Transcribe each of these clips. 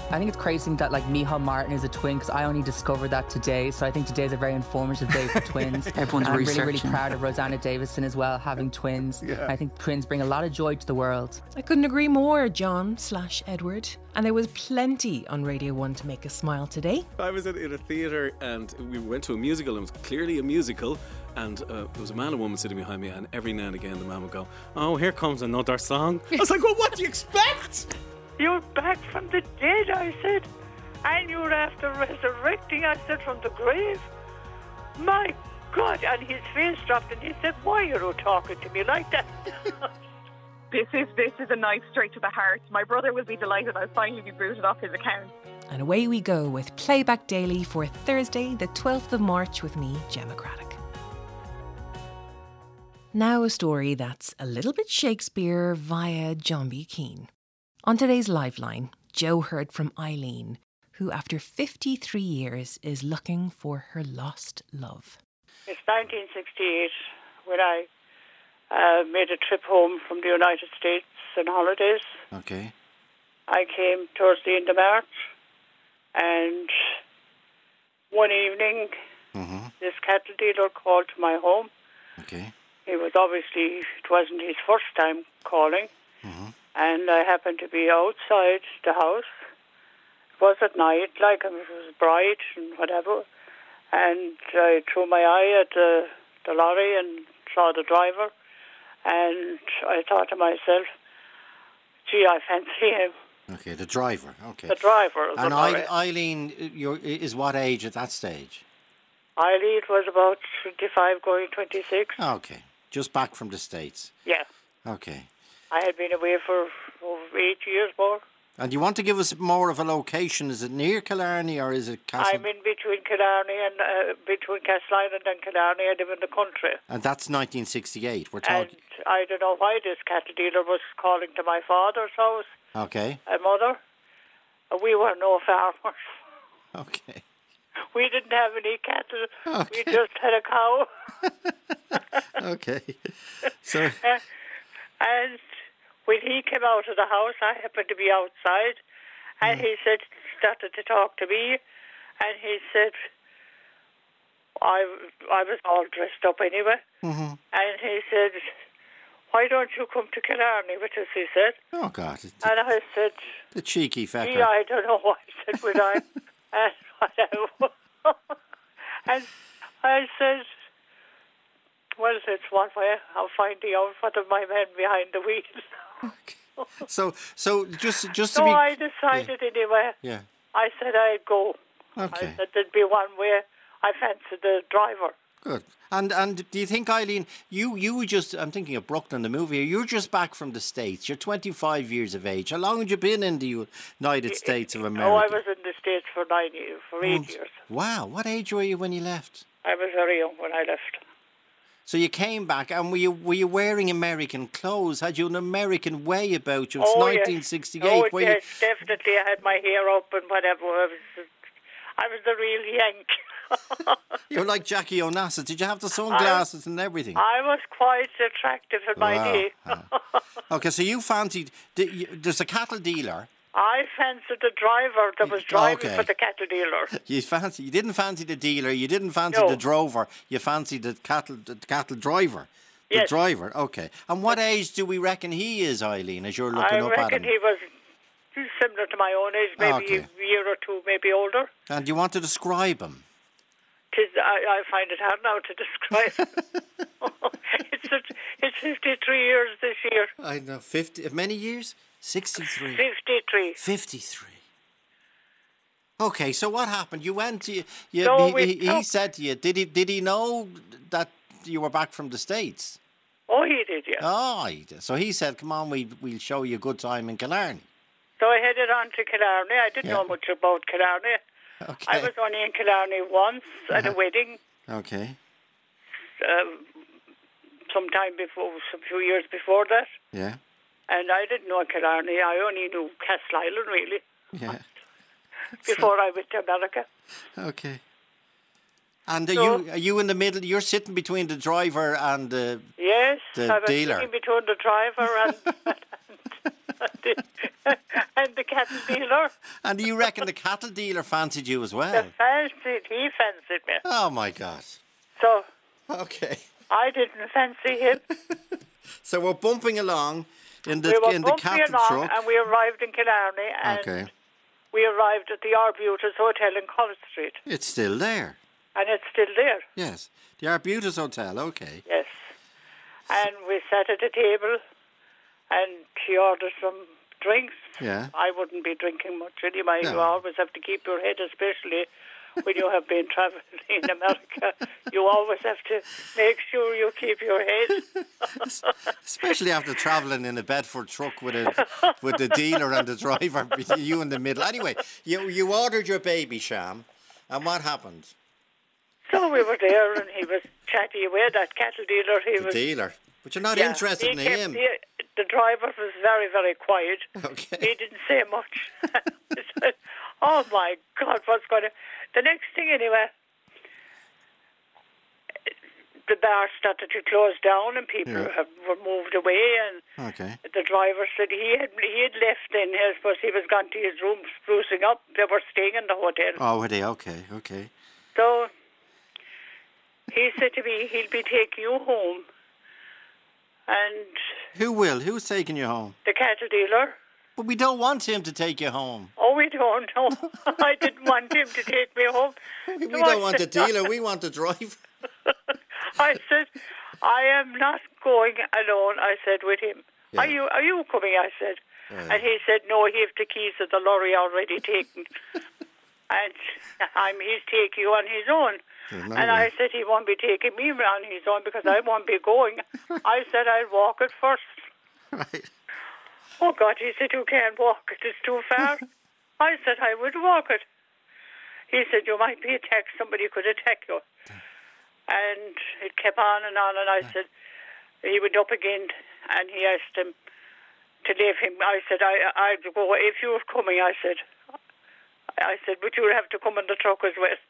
I think it's crazy that like Micheál Martin is a twin, because I only discovered that today. So I think today's a very informative day for twins. Everyone's and I'm researching. really proud of Rosanna Davison as well, having twins. Yeah. I think twins bring a lot of joy to the world. I couldn't agree more, John/Edward. And there was plenty on Radio 1 to make us smile today. I was in a theatre and we went to a musical. It was clearly a musical, and there was a man and woman sitting behind me, and every now and again the man would go, "Oh, here comes another song." I was like, "Well, what do you expect?" You're back from the dead, I said. And you're after resurrecting, I said, from the grave. My God. And his face dropped and he said, "Why are you talking to me like that?" This is a knife straight to the heart. My brother will be delighted I'll finally be booted off his account. And away we go with Playback Daily for Thursday, the 12th of March with me, Gemma Craddock. Now a story that's a little bit Shakespeare via John B. Keane. On today's Liveline, Joe heard from Eileen, who after 53 years is looking for her lost love. It's 1968 when I made a trip home from the United States on holidays. Okay. I came towards the end of March, and one evening, this cattle dealer called to my home. Okay. It wasn't his first time calling, and I happened to be outside the house. It was at night, like it was bright and whatever, and I threw my eye at the lorry and saw the driver, and I thought to myself, gee, I fancy him. Okay, the driver. Okay. The driver. And Eileen is what age at that stage? Eileen was about 25 going 26. Okay, just back from the States. Yeah. Okay. I had been away for over 8 years more. And you want to give us more of a location? Is it near Killarney or is it Castle? I'm in between Killarney and between Castleisland and Killarney. I live in the country. And that's 1968. We're talking. And I don't know why this cattle dealer was calling to my father's house Okay. and mother. We were no farmers. Okay. We didn't have any cattle. Okay. We just had a cow. Okay. So. And when he came out of the house, I happened to be outside, and he started to talk to me, and he said, I was all dressed up anyway, and he said, "Why don't you come to Killarney with us?" he said. Oh God. And I said, The cheeky fecker. "Gee, I don't know why," I said, "would I?" And whatever. And I said, "Well, it's one way of finding out what of my men behind the wheel." So just to So be. I decided anyway. Yeah. I said I'd go. Okay. I said there'd be one way. I fancied the driver. Good. And do you think, Eileen, you were just, I'm thinking of Brooklyn, the movie, you're just back from the States. You're 25 years of age. How long had you been in the United States of America? Oh, I was in the States for 8 years. Wow. What age were you when you left? I was very young when I left. So you came back, and were you wearing American clothes? Had you an American way about you? It's 1968. Yes. Oh, yes, definitely. I had my hair up and whatever. I was the real Yank. You're like Jackie Onassis. Did you have the sunglasses and everything? I was quite attractive in my day. Okay, so you fancied... There's a cattle dealer. I fancied the driver that was driving for the cattle dealer. You didn't fancy the dealer. You didn't fancy the drover. You fancied the cattle driver. Yes. The driver. Okay. And what age do we reckon he is, Eileen? As you're looking up at him. I reckon he was similar to my own age, maybe a year or two, maybe older. And you want to describe him? I find it hard now to describe. It's 53 years this year. I know. 50. Many years? 63. 53. 53. Okay, so what happened? You went to he said to you, did he know that you were back from the States? Oh, he did, yeah. Oh, he did. So he said, "Come on, we'll show you a good time in Killarney." So I headed on to Killarney. I didn't know much about Killarney. Okay. I was only in Killarney once at a wedding. Okay. Sometime before, some few years before that. Yeah. And I didn't know Killarney. I only knew Castleisland, really. Yeah. Before I went to America. Okay. And are you in the middle? You're sitting between the driver and the I was dealer. sitting between the driver and the cattle dealer. And do you reckon the cattle dealer fancied you as well? He fancied me. Oh, my God. So Okay. I didn't fancy him. So we're bumping along in the We were in the bumping cattle along, truck. and we arrived in Killarney, and Okay. we arrived at the Arbutus Hotel in College Street, It's still there. and it's still there. Yes. The Arbutus Hotel, okay. Yes. And we sat at a table, and she ordered some drinks. Yeah. I wouldn't be drinking much anyway. No. You always have to keep your head, especially when you have been travelling in America. You always have to make sure you keep your head. Especially after travelling in a Bedford truck with the dealer and the driver, you in the middle. Anyway, you ordered your baby, Sham, and what happened? So we were there, and he was chatty away, that cattle dealer. He The was dealer. But you're not yeah, interested he in kept- him. The driver was very, very quiet. Okay. He didn't say much. I said, oh, my God, what's going to... The next thing, anyway, the bar started to close down, and people were moved away, and Okay. the driver said he had left then. I suppose he was gone to his room sprucing up. They were staying in the hotel. Oh, were they? Okay, okay. So he said to me, he'll be taking you home. And Who will? Who's taking you home? the cattle dealer, But we don't want him to take you home. oh, we don't know. I didn't want him to take me home. We No, don't I want the said- dealer, we want the driver. I said, I am not going alone. I said with him. Yeah. Are you coming? I said. And he said, no, he has the keys of the lorry already taken. And he's taking you on his own. No And way. I said, he won't be taking me on his own because I won't be going. I said, I'll walk it first. Right. Oh, God, he said, you can't walk it. It's too far. I said, I would walk it. He said, you might be attacked. Somebody could attack you. And it kept on, and I said, he went up again, and he asked him to leave him. I said, I'd go. If you were coming, I said, but you'll have to come in the truck as well.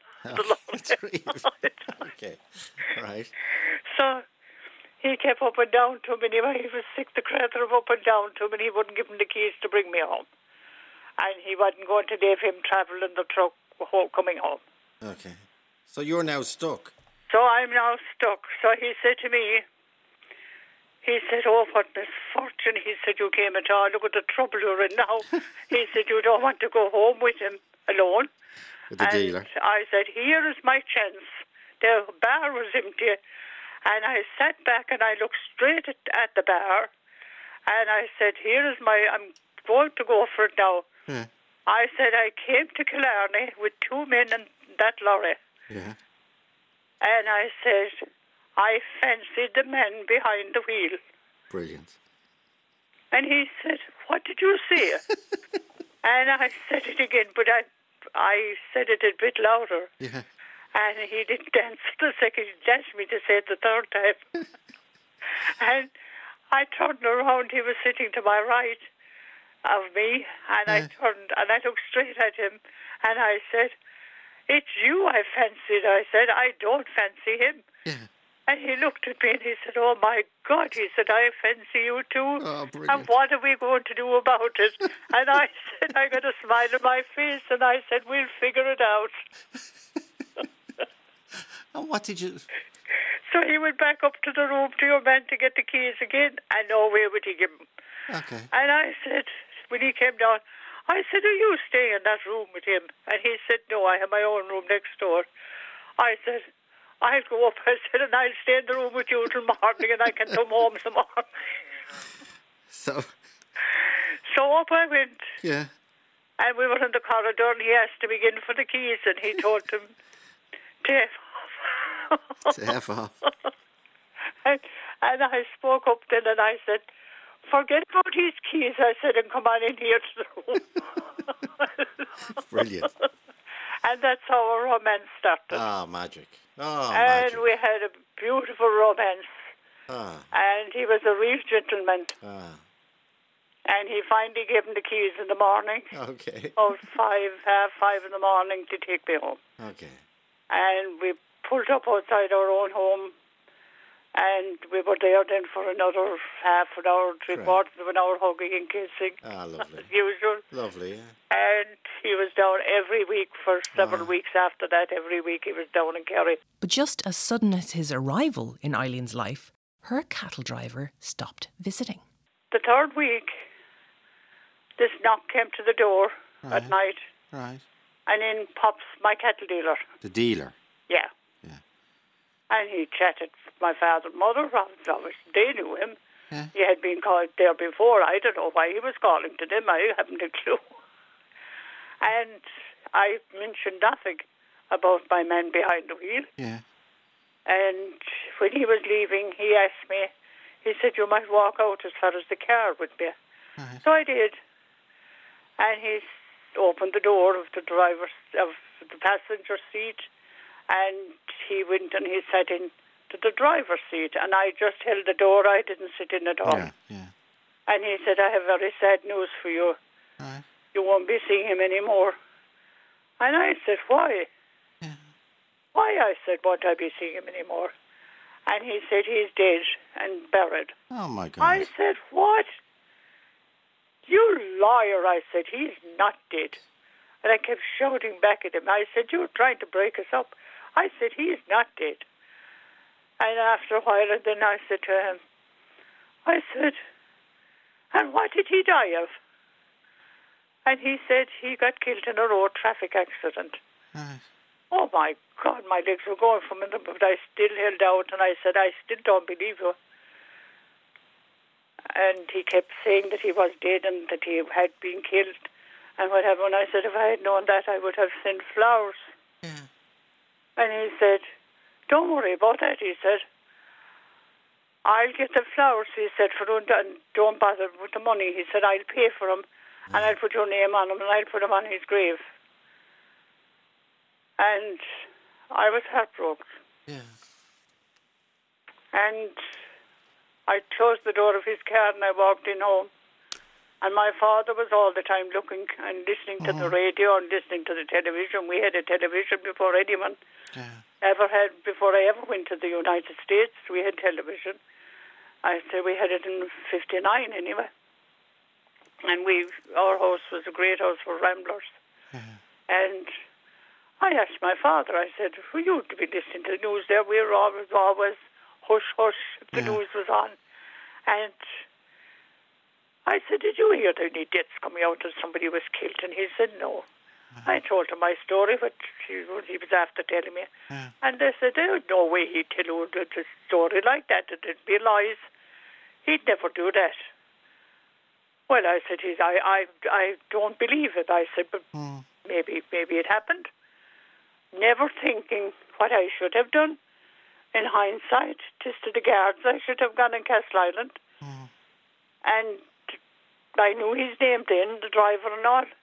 Okay. Right. So he kept up and down to him, and he was sick to crater of up and down to him, and he wouldn't give him the keys to bring me home. And he wasn't going to leave him travel in the truck coming home. Okay. So you're now stuck. So I'm now stuck. So he said to me, oh, what misfortune. He said, you came at all. Look at the trouble you're in now. He said, you don't want to go home with him alone. With the dealer. I said, here is my chance. The bar was empty. And I sat back and I looked straight at the bar. And I said, I'm going to go for it now. Yeah. I said, I came to Killarney with two men in that lorry. Yeah. And I said, I fancied the man behind the wheel. Brilliant. And he said, what did you say? And I said it again, but I said it a bit louder. Yeah. And he didn't answer the second. He asked me to say it the third time. And I turned around. He was sitting to my right of me. And I turned and I looked straight at him. And I said, it's you I fancied. I said, I don't fancy him. Yeah. And he looked at me and he said, oh, my God. He said, I fancy you too. Oh, brilliant. And what are we going to do about it? And I said, I got a smile on my face. And I said, we'll figure it out. And what did you... So he went back up to the room to your man to get the keys again. And no way would he give them. Okay. And I said, when he came down, I said, are you staying in that room with him? And he said, no, I have my own room next door. I said, I'll go up. I said, and I'll stay in the room with you till morning and I can come home some more. So... So up I went. Yeah. And we were in the corridor and he asked him again for the keys and he told him to F off. To F off. And I spoke up then and I said, forget about his keys, I said, and come on in here to the room. Brilliant. And that's how our romance started. Ah, magic. Oh, and magic. we had a beautiful romance. Ah, And he was a real gentleman. ah. And he finally gave him the keys in the morning, Okay. about 5:30 in the morning, to take me home. Okay. And we pulled up outside our own home And we were there then for another half an hour, Great. quarters of an hour, hugging and kissing, Ah, lovely. as usual. Lovely, yeah. And he was down every week for several weeks after that. Every week he was down in Kerry. But just as sudden as his arrival in Eileen's life, her cattle driver stopped visiting. The third week, this knock came to the door at night, Right. and in pops my cattle dealer. The dealer. Yeah. Yeah. And he chatted with my father and mother. Obviously, they knew him. Yeah. He had been called there before. I don't know why he was calling to them. I haven't a clue. And I mentioned nothing about my man behind the wheel. Yeah. And when he was leaving, he asked me, he said, you might walk out as far as the car with me. Right. So I did. And he opened the door of the passenger seat, and he went and he sat in to the driver's seat, and I just held the door. I didn't sit in at all. Yeah, yeah. And he said, I have very sad news for you. Right. You won't be seeing him anymore. And I said, why? Yeah. Why? I said, won't I be seeing him anymore? And he said, he's dead and buried. Oh, my God. I said, what? You liar, I said, he's not dead. And I kept shouting back at him. I said, you're trying to break us up. I said, he's not dead. And after a while, and then I said to him, I said, and what did he die of? And he said he got killed in a road traffic accident. Right. Oh, my God, my legs were going from under, but I still held out, and I said, I still don't believe you. And he kept saying that he was dead and that he had been killed and whatever. And I said, if I had known that, I would have sent flowers. Yeah. And he said, don't worry about that, he said. I'll get the flowers, he said, and don't bother with the money. He said, I'll pay for them, and I'll put your name on them, and I'll put them on his grave. And I was heartbroken. Yeah. And I closed the door of his car and I walked in home. And my father was all the time looking and listening to the radio and listening to the television. We had a television before anyone ever had. Before I ever went to the United States, we had television. I say we had it in '59 anyway. And our house was a great house for ramblers. And I asked my father, I said, who you to be listening to the news there? We were always hush, hush, if the news was on. And I said, did you hear any deaths coming out that somebody was killed? And he said, no. I told him my story, but he was after telling me. And they said, there's no way he'd tell you a story like that. It'd be lies. He'd never do that. Well, I said, I don't believe it. I said, but maybe it happened. Never thinking what I should have done. In hindsight, tis to the guards. I should have gone in Castle Island. And I knew his name then, the driver and all.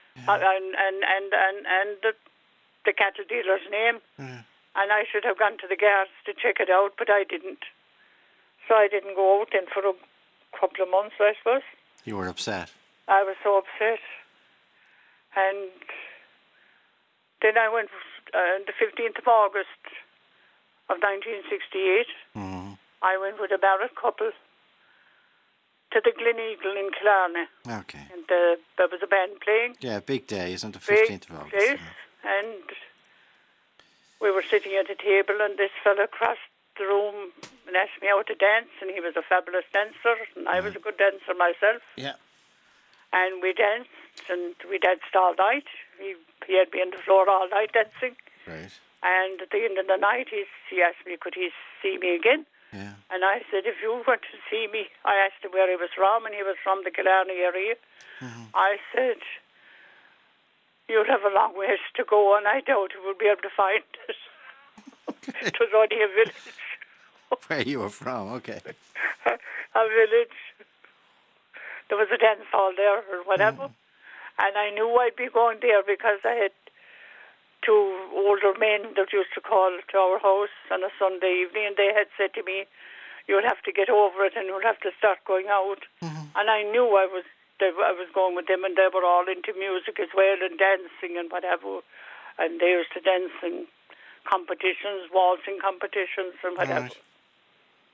And the cattle dealer's name. And I should have gone to the guards to check it out, but I didn't. So I didn't go out then for a couple of months, I suppose. You were upset. I was so upset. And then I went on the 15th of August of 1968. I went with a married couple to the Gleneagle in Killarney. Okay. And there was a band playing. Yeah, big day, isn't it? 15th of August. Place. And we were sitting at a table, and this fella crossed the room and asked me out to dance, and he was a fabulous dancer, and I was a good dancer myself. Yeah. And we danced, and we danced all night. He had me on the floor all night dancing. Right. And at the end of the night, he asked me, could he see me again? Yeah. And I said, if you want to see me, I asked him where he was from, and he was from the Killarney area. I said, you'll have a long ways to go, and I doubt you will be able to find it. It was only a village. Where you were from, okay. A village. There was a dance hall there or whatever. And I knew I'd be going there because I had two older men that used to call to our house on a Sunday evening, and they had said to me, you'll have to get over it and you'll have to start going out. And I knew I was going with them, and they were all into music as well and dancing and whatever. And they used to dance in competitions, waltzing competitions and whatever.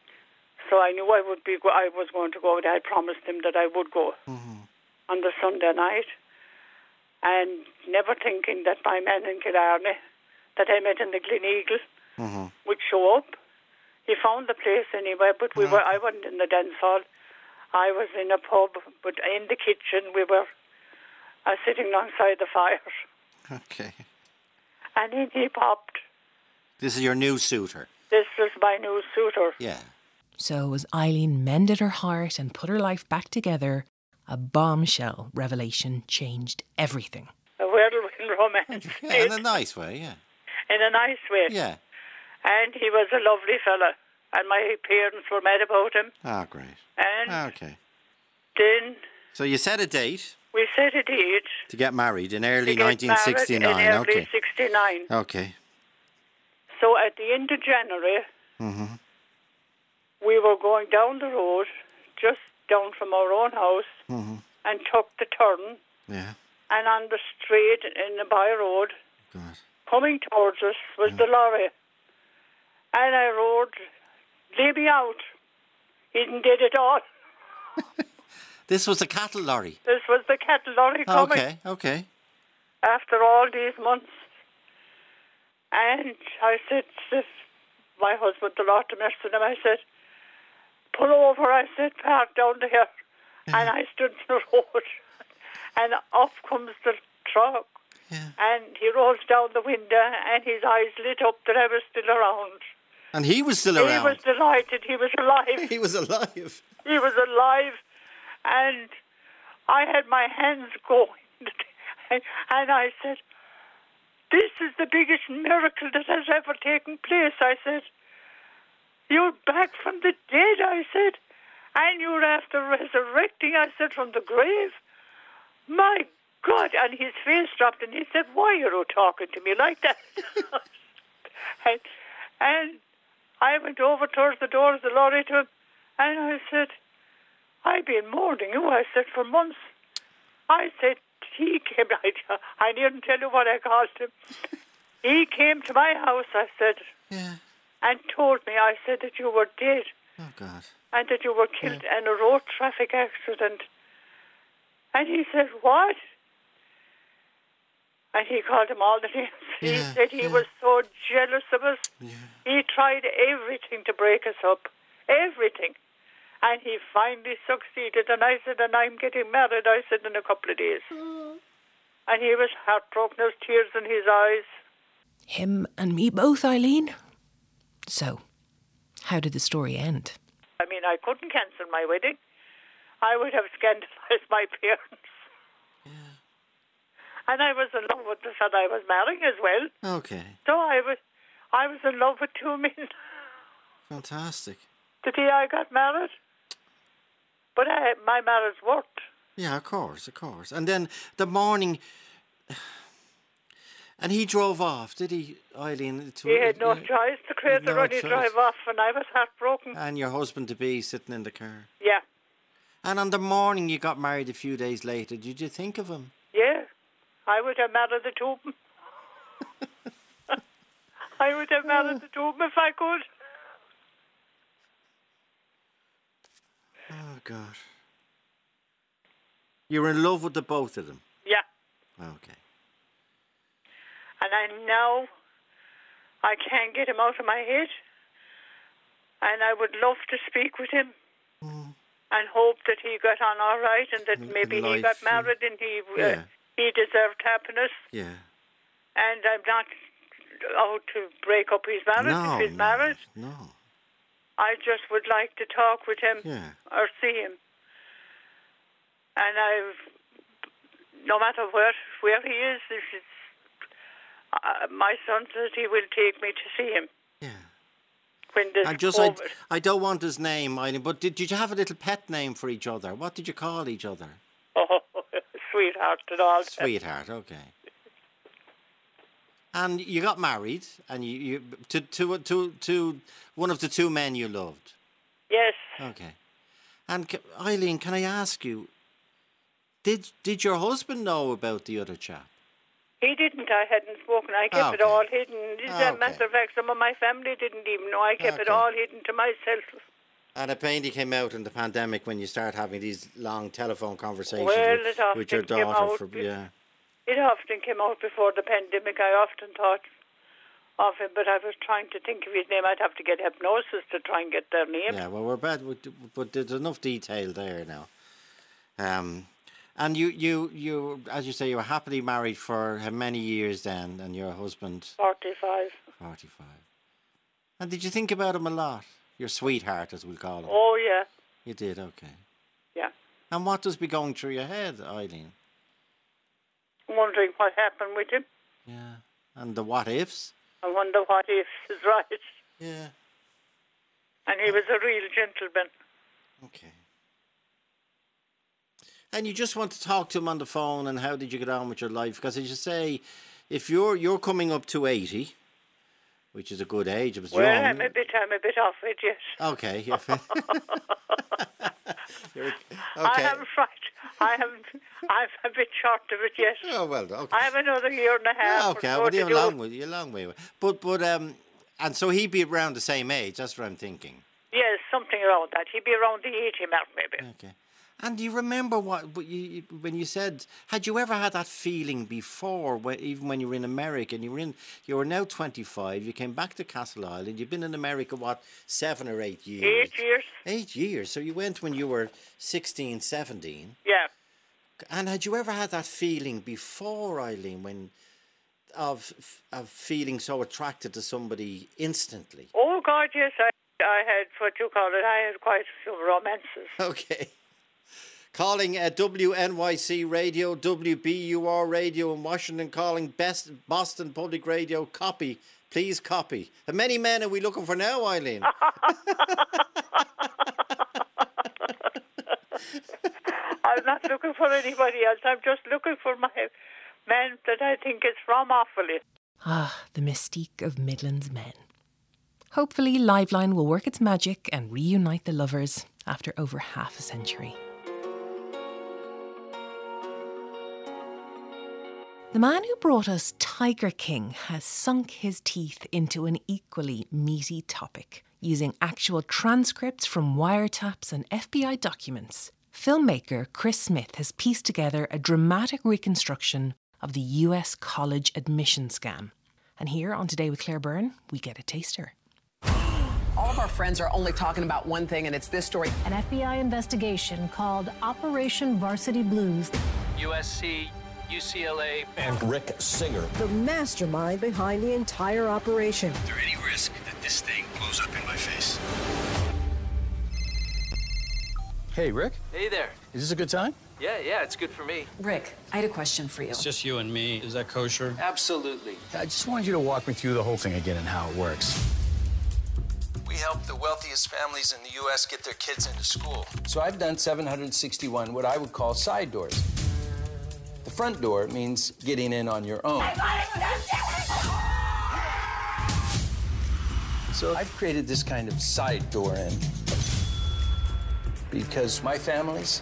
So I knew I was going to go. I promised him that I would go on the Sunday night. And never thinking that my man in Killarney, that I met in the Gleneagle, would show up. He found the place anyway, but I wasn't in the dance hall. I was in a pub, but in the kitchen we were sitting alongside the fire. Okay. And in he popped. This is your new suitor? This was my new suitor. Yeah. So as Eileen mended her heart and put her life back together, a bombshell revelation changed everything. A whirlwind romance. Yeah, in a nice way, yeah. In a nice way. Yeah. And he was a lovely fella. And my parents were mad about him. Ah, great. And okay. then So you set a date we set a date to get married in early to get 1969. married in early Okay. 69. Okay. So at the end of January, we were going down the road, just down from our own house, and took the turn. Yeah. And on the straight in the by road, God. coming towards us was the lorry. And I rode, lay me out. He didn't did it all. This was a cattle lorry. This was the cattle lorry coming Okay. after all these months. And I said to my husband, the Lord to mercy him, I said, pull over. I said, park down there. And I stood in the road. And up comes the truck. Yeah. And he rolls down the window and his eyes lit up that I was still around. And he was still around. He was delighted. He was alive. He was alive. He was alive. And I had my hands going. And I said, this is the biggest miracle that has ever taken place. I said, you're back from the dead, I said. And you're after resurrecting, I said, from the grave. My God. And his face dropped and he said, why are you talking to me like that? and I went over towards the door of the lorry to him and I said, I've been mourning you, I said, for months. I said, he came, I needn't tell you what I called him. He came to my house, I said, and told me, I said, that you were dead. Oh, God. And that you were killed in a road traffic accident. And he said, what? And he called him all the names. He said he was so jealous of us. Yeah. He tried everything to break us up. Everything. And he finally succeeded. And I said, and I'm getting married, I said, in a couple of days. And he was heartbroken. There was tears in his eyes. Him and me both, Eileen. So, how did the story end? I mean, I couldn't cancel my wedding. I would have scandalized my parents. Yeah. And I was in love with the son I was marrying as well. Okay. So I was in love with two men. Fantastic. The day I got married. But my marriage worked. Yeah, of course. And then the morning... And he drove off, did he, Eileen? He had no choice. The crazy run, he drove off, and I was heartbroken. And your husband-to-be sitting in the car. Yeah. And on the morning you got married a few days later, did you think of him? Yeah. I would have married the two of them. I would have married the two of them if I could. Oh, God. You were in love with the both of them? Yeah. Okay. And now I can't get him out of my head. And I would love to speak with him and hope that he got on all right and that maybe he got married and he deserved happiness. Yeah. And I'm not out to break up his marriage if he's married. No. I just would like to talk with him or see him. And no matter where he is, my son says he will take me to see him. Yeah. When this I don't want his name, Eileen, but did you have a little pet name for each other? What did you call each other? Oh, sweetheart and all. Sweetheart, okay. And you got married, and you to one of the two men you loved. Yes. Okay. And Eileen, can I ask you, did your husband know about the other chap? He didn't. I hadn't spoken. I kept it all hidden. As a matter of fact, some of my family didn't even know. I kept it all hidden to myself. And apparently came out in the pandemic when you start having these long telephone conversations with your daughter. It often came out before the pandemic. I often thought of him, but I was trying to think of his name. I'd have to get hypnosis to try and get their name. Yeah, well, we're bad, but there's enough detail there now. And you, as you say, you were happily married for how many years then, and your husband? 45. 45. And did you think about him a lot? Your sweetheart, as we'll call him. Oh, yeah. You did, okay. Yeah. And what does be going through your head, Eileen? I'm wondering what happened with him. Yeah. And the what-ifs? I wonder what ifs is right. Yeah. And he was a real gentleman. Okay. And you just want to talk to him on the phone, and how did you get on with your life? Because as you say, if you're coming up to 80, which is a good age. It was well, young. I'm a bit off it, yes. Okay. Okay. I'm a bit short of it, yes. Oh, well, okay. I have another year and a half. Okay, well, you're a long way away. But and so he'd be around the same age. That's what I'm thinking. Yes, something around that. He'd be around the 80 mark, maybe. Okay. And do you remember when you said, had you ever had that feeling before, even when you were in America, and you were now 25, you came back to Castle Island, you've been in America, 7 or 8 years? 8 years. 8 years. So you went when you were 16, 17. Yeah. And had you ever had that feeling before, Eileen, of feeling so attracted to somebody instantly? Oh, God, yes. I had, what you call it, I had quite a few romances. Okay. Calling WNYC Radio, WBUR Radio in Washington, calling Boston Public Radio. Copy. Please copy. How many men are we looking for now, Eileen? I'm not looking for anybody else. I'm just looking for my men that I think is from Offaly. Ah, the mystique of Midlands men. Hopefully Liveline will work its magic and reunite the lovers after over half a century. The man who brought us Tiger King has sunk his teeth into an equally meaty topic, using actual transcripts from wiretaps and FBI documents. Filmmaker Chris Smith has pieced together a dramatic reconstruction of the US college admission scam. And here on Today with Claire Byrne, we get a taster. All of our friends are only talking about one thing, and it's this story. An FBI investigation called Operation Varsity Blues. USC, UCLA, and Rick Singer, the mastermind behind the entire operation. Is there any risk that this thing blows up in my face? Hey, Rick. Hey there. Is this a good time? Yeah, it's good for me. Rick, I had a question for you. It's just you and me. Is that kosher? Absolutely. I just wanted you to walk me through the whole thing again and how it works. We help the wealthiest families in the U.S. get their kids into school. So I've done 761 what I would call side doors. The front door means getting in on your own. So I've created this kind of side door in because my families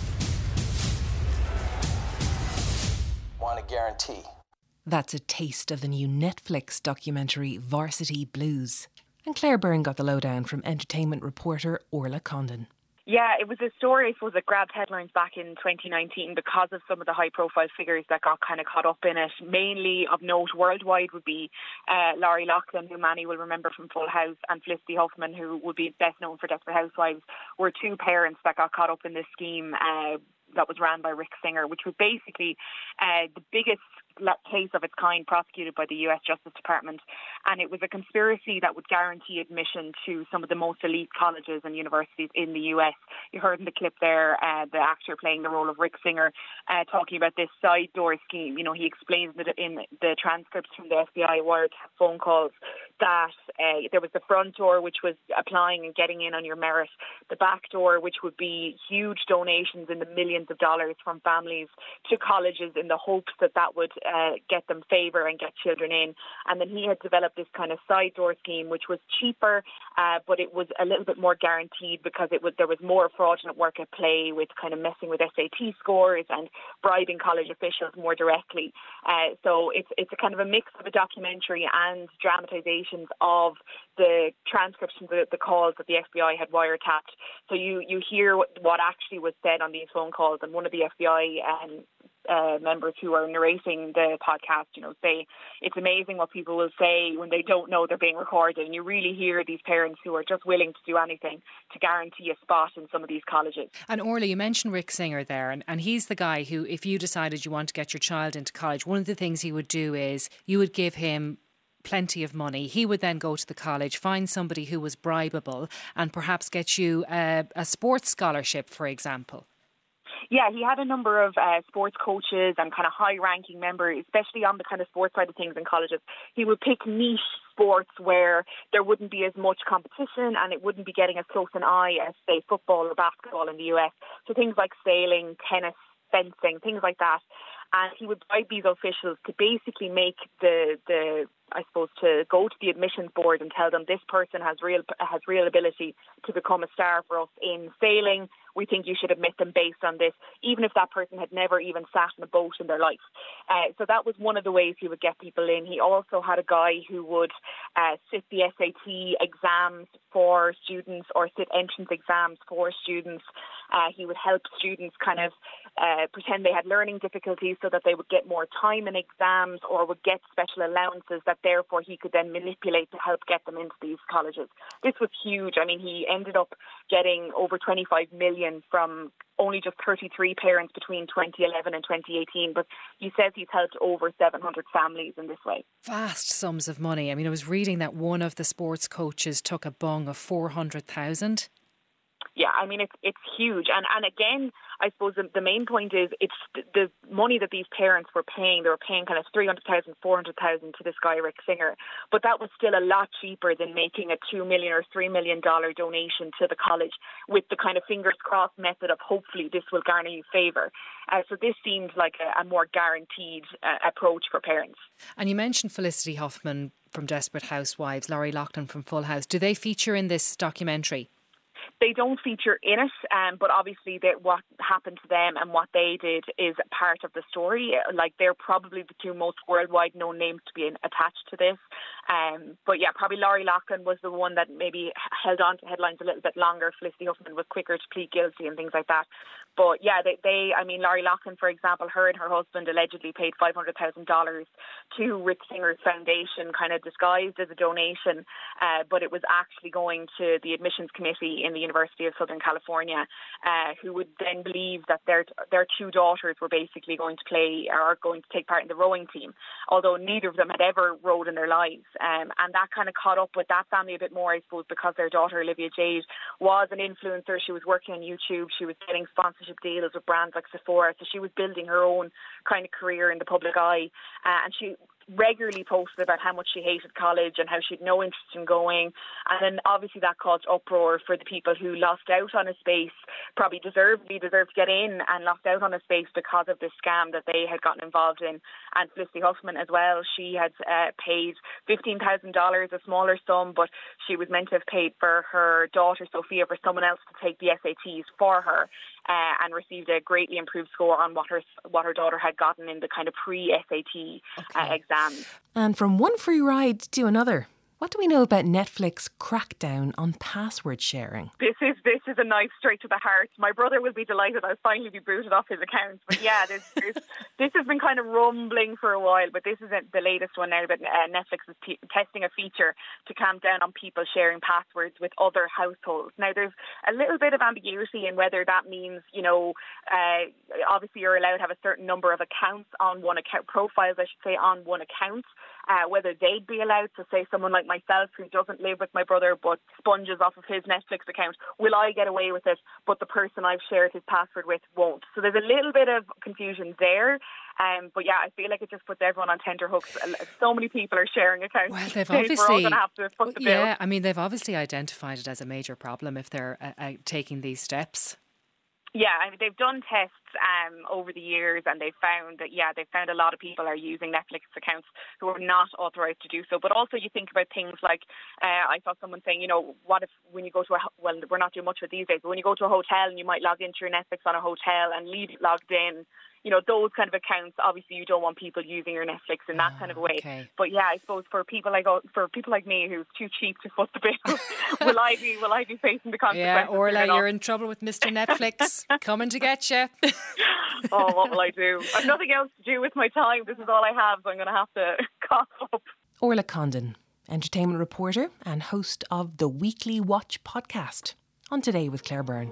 want a guarantee. That's a taste of the new Netflix documentary Varsity Blues. And Claire Byrne got the lowdown from entertainment reporter Orla Condon. Yeah, it was a story, I suppose, that grabbed headlines back in 2019 because of some of the high-profile figures that got kind of caught up in it. Mainly of note worldwide would be Laurie Loughlin, who many will remember from Full House, and Felicity Huffman, who would be best known for Desperate Housewives, were two parents that got caught up in this scheme that was ran by Rick Singer, which was basically the biggest case of its kind prosecuted by the US Justice Department. And it was a conspiracy that would guarantee admission to some of the most elite colleges and universities in the US. You heard in the clip there the actor playing the role of Rick Singer talking about this side door scheme. You know, he explains that in the transcripts from the FBI wiretap phone calls that there was the front door, which was applying and getting in on your merit, the back door, which would be huge donations in the millions of dollars from families to colleges in the hopes that that would get them favour and get children in. And then he had developed this kind of side door scheme, which was cheaper, but it was a little bit more guaranteed because there was more fraudulent work at play with kind of messing with SAT scores and bribing college officials more directly. So it's a kind of a mix of a documentary and dramatisations of the transcriptions of the calls that the FBI had wiretapped. So you hear what actually was said on these phone calls, and one of the FBI members who are narrating the podcast, say it's amazing what people will say when they don't know they're being recorded, and you really hear these parents who are just willing to do anything to guarantee a spot in some of these colleges. And Orla, you mentioned Rick Singer there, and he's the guy who, if you decided you want to get your child into college, one of the things he would do is you would give him plenty of money. He would then go to the college, find somebody who was bribable, and perhaps get you a sports scholarship, for example. Yeah, he had a number of sports coaches and kind of high-ranking members, especially on the kind of sports side of things in colleges. He would pick niche sports where there wouldn't be as much competition and it wouldn't be getting as close an eye as, say, football or basketball in the US. So things like sailing, tennis, fencing, things like that. And he would bribe these officials to basically make to go to the admissions board and tell them this person has real ability to become a star for us in sailing. We think you should admit them based on this, even if that person had never even sat in a boat in their life. So that was one of the ways he would get people in. He also had a guy who would sit the SAT exams for students or sit entrance exams for students. He would help students kind of pretend they had learning difficulties so that they would get more time in exams or would get special allowances that therefore he could then manipulate to help get them into these colleges. This was huge. I mean, he ended up getting over 25 million from only just 33 parents between 2011 and 2018, but he says he's helped over 700 families in this way. Vast sums of money. I mean, I was reading that one of the sports coaches took a bung of 400,000. Yeah, I mean, it's huge. And again, I suppose the main point is it's the money that these parents were paying. They were paying kind of 300,000, 400,000 to this guy, Rick Singer. But that was still a lot cheaper than making a $2 million or $3 million donation to the college with the kind of fingers crossed method of hopefully this will garner you favour. So this seems like a more guaranteed approach for parents. And you mentioned Felicity Huffman from Desperate Housewives, Laurie Loughlin from Full House. Do they feature in this documentary? They don't feature in it, but obviously what happened to them and what they did is part of the story. Like, they're probably the two most worldwide known names to be attached to this. But yeah, probably Laurie Loughlin was the one that maybe held on to headlines a little bit longer. Felicity Huffman was quicker to plead guilty and things like that. But yeah, I mean, Laurie Loughlin, for example, her and her husband allegedly paid $500,000 to Rick Singer's foundation, kind of disguised as a donation, but it was actually going to the admissions committee in the University of Southern California, who would then believe that their two daughters were basically going to take part in the rowing team, although neither of them had ever rowed in their lives. And that kind of caught up with that family a bit more, I suppose, because their daughter, Olivia Jade, was an influencer. She was working on YouTube. She was getting sponsorship deals with brands like Sephora. So she was building her own kind of career in the public eye. And she regularly posted about how much she hated college and how she had no interest in going. And then obviously that caused uproar for the people who lost out on a space, probably deserved to get in and lost out on a space because of this scam that they had gotten involved in. And Felicity Huffman as well, she had paid $15,000, a smaller sum, but she was meant to have paid for her daughter Sophia for someone else to take the SATs for her, and received a greatly improved score on what her daughter had gotten in the kind of pre-SAT exams. And from one free ride to another, what do we know about Netflix crackdown on password sharing? This is a knife straight to the heart. My brother will be delighted I'll finally be booted off his account. But yeah, this has been kind of rumbling for a while, but this isn't the latest one now. But Netflix is testing a feature to clamp down on people sharing passwords with other households. Now, there's a little bit of ambiguity in whether that means, obviously you're allowed to have a certain number of accounts on one account, profiles, I should say, on one account, whether they'd be allowed. So say someone like myself who doesn't live with my brother but sponges off of his Netflix account, will I get away with it, but the person I've shared his password with won't? So there's a little bit of confusion there. But yeah, I feel like it just puts everyone on tenterhooks. So many people are sharing accounts. Well, they've obviously, we're all going to have to foot the bill. Yeah, I mean, they've obviously identified it as a major problem if they're taking these steps. Yeah, I mean, they've done tests over the years, and they found a lot of people are using Netflix accounts who are not authorised to do so. But also you think about things like, I saw someone saying, what if when you go to we're not doing much of it these days, but when you go to a hotel and you might log into your Netflix on a hotel and leave it logged in, those kind of accounts, obviously you don't want people using your Netflix in that kind of way. Okay. But yeah, I suppose for people like me who's too cheap to foot the bill, will I be facing the consequences? Yeah, Orla, you're in trouble with Mr. Netflix coming to get you. Oh, what will I do? I've nothing else to do with my time. This is all I have, so I'm going to have to cough up. Orla Condon, entertainment reporter and host of the Weekly Watch podcast, on Today with Claire Byrne.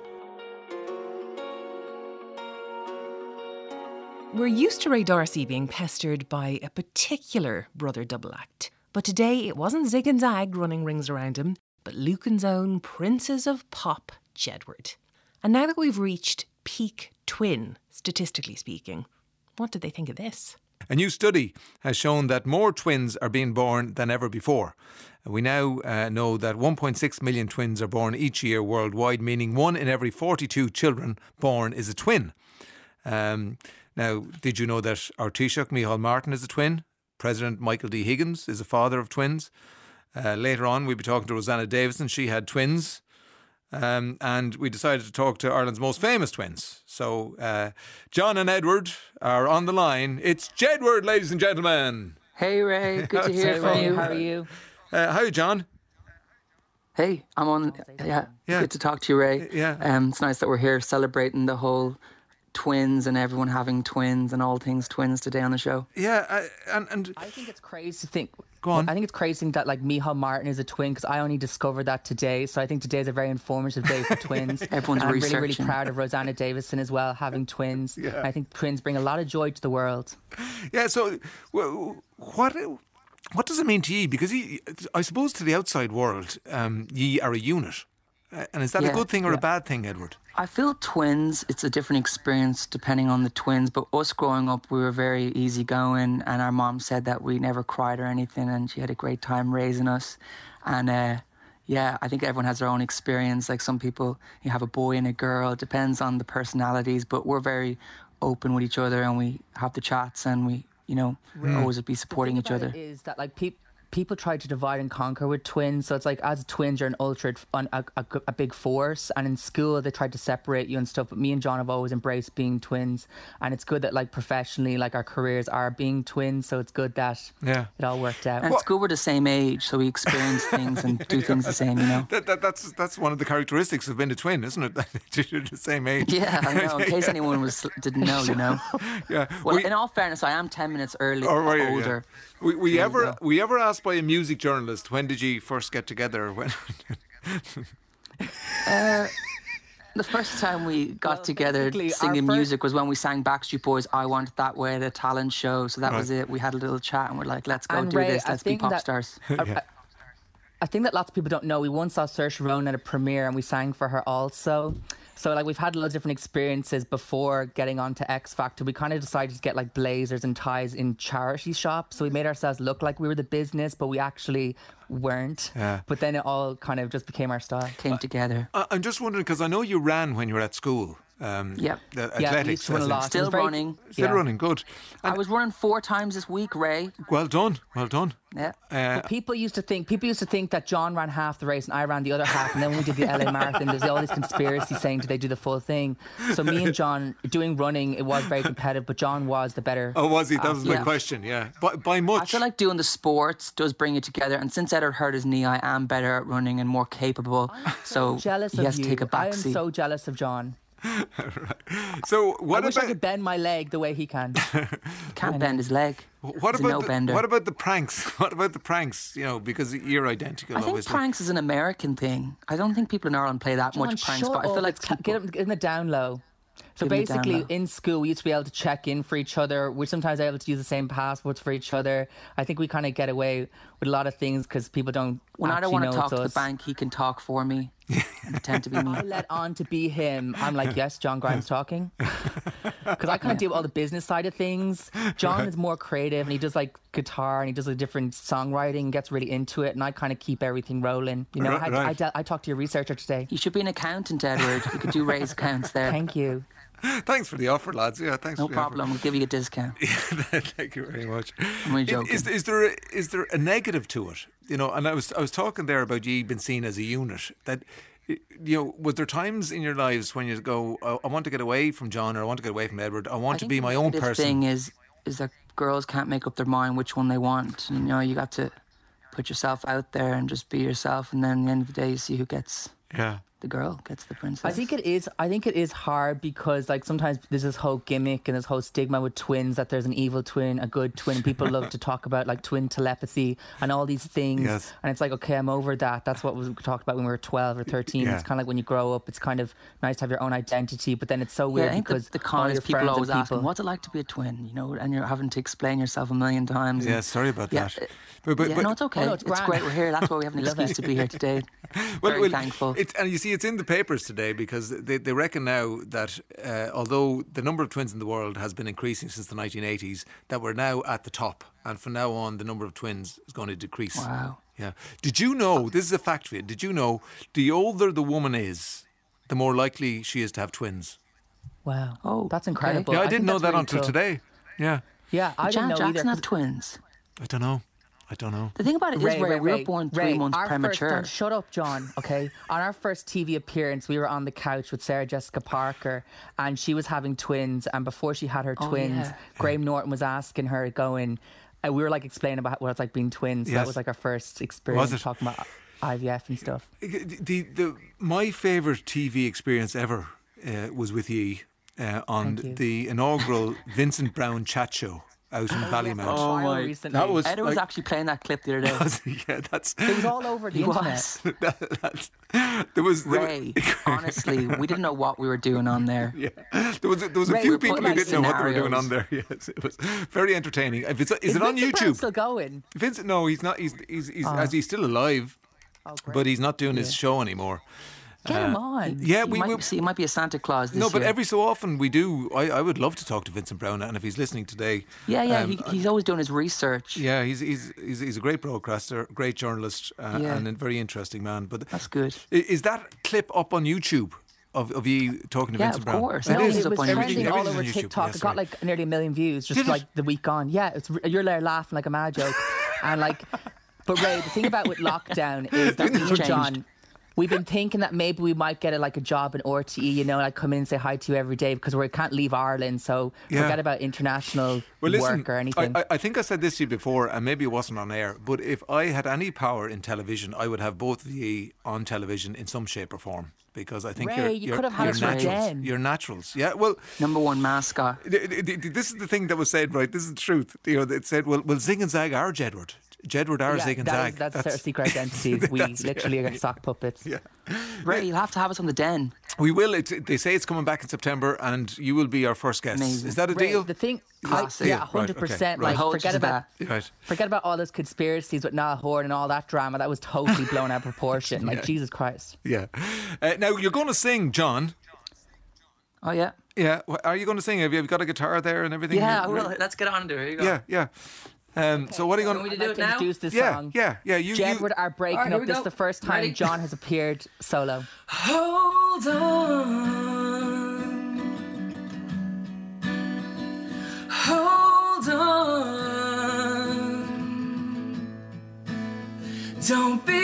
We're used to Ray D'Arcy being pestered by a particular brother double act. But today it wasn't Zig and Zag running rings around him, but Lucan's own Princes of Pop, Jedward. And now that we've reached peak twin, statistically speaking, what did they think of this? A new study has shown that more twins are being born than ever before. We now know that 1.6 million twins are born each year worldwide, meaning 1 in every 42 children born is a twin. Now, did you know that our Taoiseach, Micheál Martin, is a twin? President Michael D. Higgins is a father of twins. Later on, we'll be talking to Rosanna Davison. She had twins. And we decided to talk to Ireland's most famous twins. So, John and Edward are on the line. It's Jedward, ladies and gentlemen. Hey, Ray. Good to hear from you. How are you? How are you, John? Hey, I'm on. Yeah, good to talk to you, Ray. Yeah. It's nice that we're here celebrating the whole twins and everyone having twins and all things twins today on the show. Yeah, and I think it's crazy to think. Go on. I think it's crazy to think that Micheál Martin is a twin, because I only discovered that today. So I think today is a very informative day for twins. Everyone's and researching. I'm really proud of Rosanna Davison as well, having twins. Yeah. And I think twins bring a lot of joy to the world. Yeah. So what does it mean to ye? Because I suppose to the outside world, ye are a unit. And is that a good thing or a bad thing, Edward? I feel twins, it's a different experience depending on the twins. But us growing up, we were very easygoing, and our mom said that we never cried or anything, and she had a great time raising us. And I think everyone has their own experience. Like some people, you have a boy and a girl. It depends on the personalities, but we're very open with each other, and we have the chats, and we, always be supporting each other. Is that people try to divide and conquer with twins. So it's as twins, you're a big force. And in school, they tried to separate you and stuff. But me and John have always embraced being twins. And it's good that professionally, our careers are being twins. So it's good that it all worked out. And at school, we're the same age. So we experience things and do things the same, That's one of the characteristics of being a twin, isn't it? That you're the same age. Yeah, I know. In case anyone didn't know, Yeah. Well, in all fairness, I am 10 minutes older. Yeah. We ever asked by a music journalist, when did you first get together? When? The first time we got together singing music was when we sang Backstreet Boys' I Want It That Way at a talent show. So that was it. We had a little chat and we're like, let's go do this. Let's be pop stars. I think that lots of people don't know. We once saw Saoirse Ronan at a premiere and we sang for her also. So we've had loads of different experiences before getting onto X Factor. We kind of decided to get blazers and ties in charity shops. So we made ourselves look like we were the business, but we actually weren't. Yeah. But then it all kind of just became our style. Came together. I'm just wondering, because I know you ran when you were at school. Athletics. We run a lot. Still running. Still running, good. And I was running 4 times this week, Ray. Well done. Yeah. But people used to think that John ran half the race and I ran the other half, and then when we did the LA Marathon, there's all this conspiracy saying, did they do the full thing? So me and John doing running, it was very competitive, but John was the better. Oh, was he? That was my question. Yeah, by much. I feel like doing the sports does bring it together, and since Edward hurt his knee, I am better at running and more capable. So jealous he has to take a back seat. I am so jealous of John. Right. So I wish I could bend my leg the way he can. Can't bend his leg. What about the pranks? What about the pranks? Because you're identical. I think pranks is an American thing. I don't think people in Ireland play that much pranks. But I feel like get in the down low. So basically, in school, we used to be able to check in for each other. We're sometimes able to use the same passwords for each other. I think we kind of get away with a lot of things because people don't. When I don't want to talk to the bank, he can talk for me and pretend to be me. I let on to be him. I'm like, yes, John Grimes talking. Because I kind of do all the business side of things. John is more creative and he does guitar and he does different songwriting, gets really into it, and I kind of keep everything rolling. I talked to your researcher today. You should be an accountant, Edward. You could do Ray's accounts there. Thank you. Thanks for the offer, lads. Yeah, thanks. No for the problem. We'll give you a discount. Thank you very much. I'm only joking. Is there a negative to it? You know, and I was talking there about you being seen as a unit. That, you know, was there times in your lives when you go, I want to get away from John, or I want to get away from Edward, I want to be my own person? The thing is that girls can't make up their mind which one they want. You know, you got to put yourself out there and just be yourself, and then at the end of the day, you see who gets. Yeah. The girl gets the princess. I think it is hard because, like, sometimes there's this whole gimmick and this whole stigma with twins, that there's an evil twin, a good twin. People love to talk about, like, twin telepathy and all these things. Yes. And it's like, okay, I'm over that. That's what we talked about when we were 12 or 13. Yeah. It's kind of like when you grow up, it's kind of nice to have your own identity, but then it's so weird because the con is people always asking, what's it like to be a twin? You know, and you're having to explain yourself a million times. Yeah, sorry about that. But no, it's okay. It's great. We're here. That's why we have an excuse to be here today. Very thankful. And you see, it's in the papers today because they reckon now that although the number of twins in the world has been increasing since the 1980s, that we're now at the top, and from now on the number of twins is going to decrease. Wow. Yeah. Did you know, this is a fact for you, did you know the older the woman is, the more likely she is to have twins? Wow. Oh, that's incredible. Yeah, I didn't know that really until cool. today. Yeah. Yeah, I didn't know Jackson either. have twins. I don't know. The thing about it is, Ray, we were born 3 months premature. Shut up, John, okay? On our first TV appearance, we were on the couch with Sarah Jessica Parker, and she was having twins, and before she had her twins, Graham Norton was asking her, going, we were like explaining about what it's like being twins. So that was like our first experience talking about IVF and stuff. My favourite TV experience ever was with Yi on the inaugural Vincent Brown chat show out in Ballymount. Oh my! That was Ed was actually playing that clip the other day. Yeah, that's. It was all over the internet. There was Ray. Honestly, we didn't know what we were doing on there. Yeah, there was a Ray, few people who didn't know what they were doing scenarios. on there. Yes, it was very entertaining. Is it on Vincent YouTube? Brown still going? Vincent, no, he's not. He's still alive, but he's not doing his show anymore. Get him on. Yeah, he might be a Santa Claus this year. No, but every so often we do. I would love to talk to Vincent Brown, and if he's listening today, he's always doing his research. Yeah, he's a great broadcaster, great journalist, and a very interesting man. But that's good. Is that clip up on YouTube? Of you talking to Vincent Brown? Yeah, of course. No, it was trending all over YouTube. TikTok. Yes, it got like nearly 1 million views just like the week on. Yeah, you're there laughing like a mad joke. And like, but Ray, the thing about with lockdown is that me and John, we've been thinking that maybe we might get a job in RTE, you know, like come in and say hi to you every day because we can't leave Ireland, so forget about international work or anything. I think I said this to you before, and maybe it wasn't on air, but if I had any power in television, I would have both of you on television in some shape or form. Because I think Ray, you could have had us naturals. You're naturals. Yeah, well, #1 mascot. This is the thing that was said, right? This is the truth. You know, it said, well, Zig and Zag are Jedward. Jedward are Zig and Zag. That's our secret identity. We literally are sock puppets. Yeah. Ray, you'll have to have us on the Den. We will. They say it's coming back in September, and you will be our first guest. Amazing. Is that a Ray, deal? The thing, 100%. Like, Right. forget about all those conspiracies with Niall Horan and all that drama. That was totally blown out of proportion. Like, Jesus Christ. Yeah. Now you're going to sing, John. Oh yeah. Yeah. Are you going to sing? Have you got a guitar there and everything? Yeah, well, let's get on to it. Here you go. Yeah. So what are you going to do? Introduce this song. Yeah. Jedward are breaking up. This is the first time Ready? John has appeared solo. Hold on. Hold on. Don't be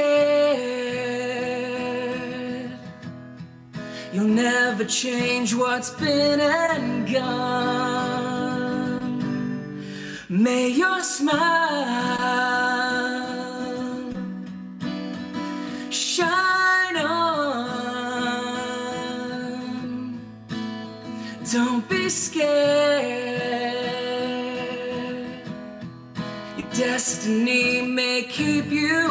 scared. You'll never change what's been and gone. May your smile shine on. Don't be scared. Your destiny may keep you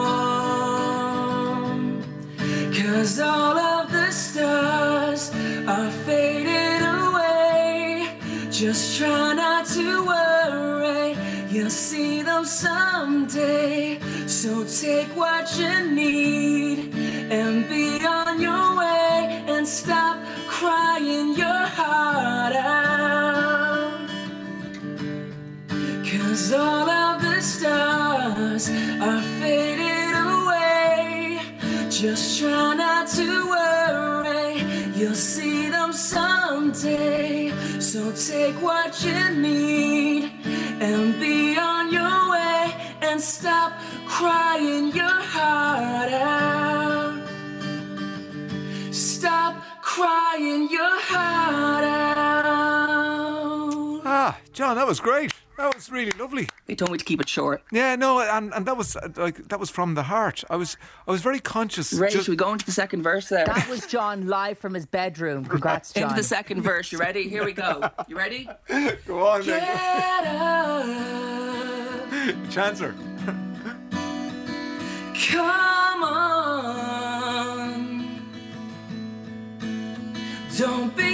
warm. 'Cause all of the stars are fading away. Just try not to worry. You'll see them someday. So take what you need and be on your way. And stop crying your heart out. 'Cause all of the stars are fading away. Just try not to worry. You'll see them someday. So take what you need and be on your way, and stop crying your heart out. Stop crying your heart out. Ah, John, that was great. That was really lovely. They told me to keep it short. Yeah, no, and that was that was from the heart. I was very conscious. Ready? Should we go into the second verse there? That was John live from his bedroom. Congrats, John. Into the second verse. You ready? Here we go. You ready? Go on, Get up. Chancellor. Come on. Don't be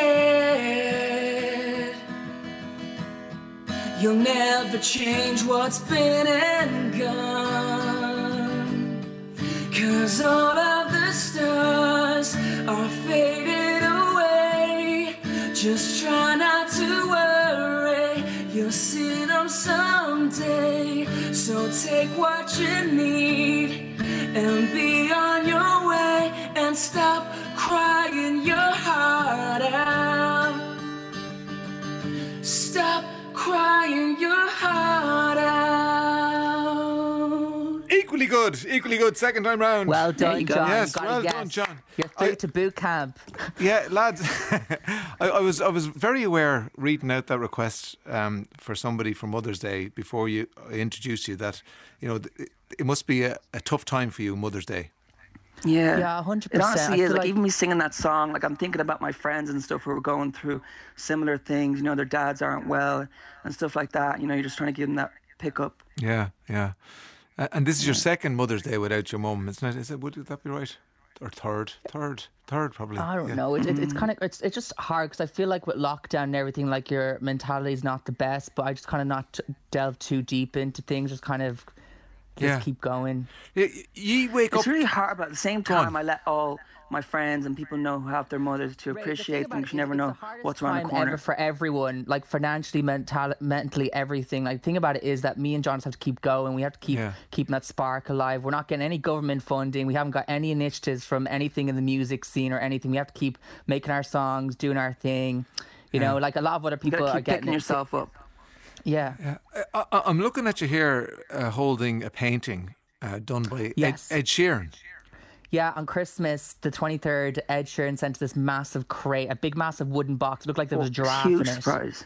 scared. You'll never change what's been and gone. 'Cause all of the stars are faded away. Just try not to worry, you'll see them someday. So take what you need and be on your way, and stop crying your heart out. Stop crying your heart out. Equally good, second time round. Well done, John. Yes, well done, John. You're through to boot camp. Yeah, lads, I was very aware reading out that request for somebody for Mother's Day before I introduced you that, you know, it must be a tough time for you, Mother's Day. Yeah, 100%. It honestly is. like Even me singing that song, like I'm thinking about my friends and stuff who are going through similar things. You know, their dads aren't well and stuff like that. You know, you're just trying to give them that pick up. Yeah. And this is your second Mother's Day without your mum, isn't it? Would that be right? Or third probably. I don't know. It's kind of it's just hard because I feel like with lockdown and everything, like your mentality is not the best. But I just kind of not delve too deep into things. Just kind of keep going. You wake up. It's really hard, but at the same time, I let all my friends and people know who have their mothers to appreciate them, because you never know what's around the corner. Ever for everyone, like financially, mentally, everything. Like the thing about it is that me and John just have to keep going. We have to keep keeping that spark alive. We're not getting any government funding. We haven't got any initiatives from anything in the music scene or anything. We have to keep making our songs, doing our thing. You know, like a lot of other people are getting picking yourself up. Yeah. I'm looking at you here holding a painting done by Ed Sheeran. Yeah, on Christmas, the 23rd, Ed Sheeran sent us this massive crate, a big, massive wooden box. It looked like there was a giraffe in it. Huge surprise.